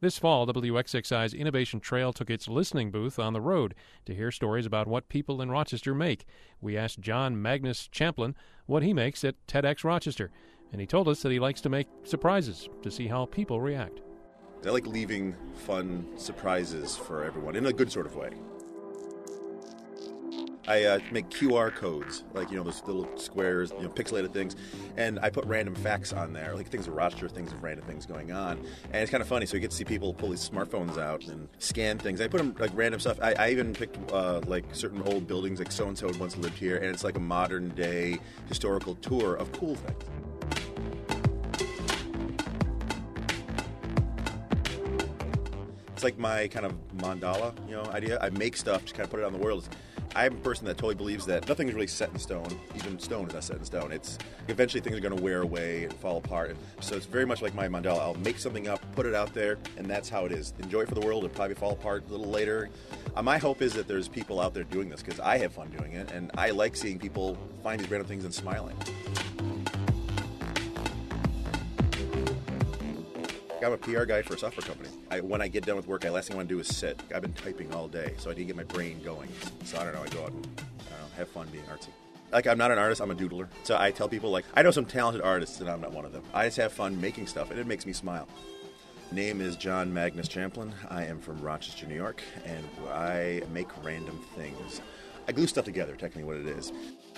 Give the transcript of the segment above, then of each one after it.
This fall, WXXI's Innovation Trail took its listening booth on the road to hear stories about what people in Rochester make. We asked John Magnus Champlin what he makes at TEDx Rochester, and he told us that he likes to make surprises to see how people react. I like leaving fun surprises for everyone in a good sort of way. I make QR codes, like, those little squares, pixelated things, and I put random facts on there, like things of Rochester, things of random things going on, and it's kind of funny, so you get to see people pull these smartphones out and scan things. I put them, like, random stuff. I even pick, like, certain old buildings, like so-and-so had once lived here, and it's like a modern-day historical tour of cool things. It's like my kind of mandala, idea. I make stuff to kind of put it out in the world. I'm a person that totally believes that nothing is really set in stone. Even stone is not set in stone. It's eventually things are going to wear away and fall apart. And so it's very much like my mandala. I'll make something up, put it out there, and that's how it is. Enjoy it for the world. It'll probably fall apart a little later. My hope is that there's people out there doing this because I have fun doing it, and I like seeing people find these random things and smiling. I'm a PR guy for a software company. When I get done with work, last thing I want to do is sit. I've been typing all day, so I need to get my brain going. So I don't know, I go out and have fun being artsy. Like, I'm not an artist, I'm a doodler. So I tell people, like, I know some talented artists, and I'm not one of them. I just have fun making stuff, and it makes me smile. Name is John Magnus Champlin. I am from Rochester, New York, and I make random things. I glue stuff together, technically what it is.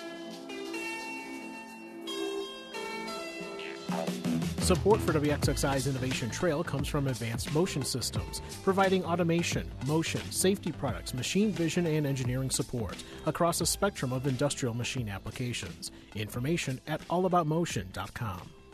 Support for WXXI's Innovation Trail comes from Advanced Motion Systems, providing automation, motion, safety products, machine vision, and engineering support across a spectrum of industrial machine applications. Information at allaboutmotion.com.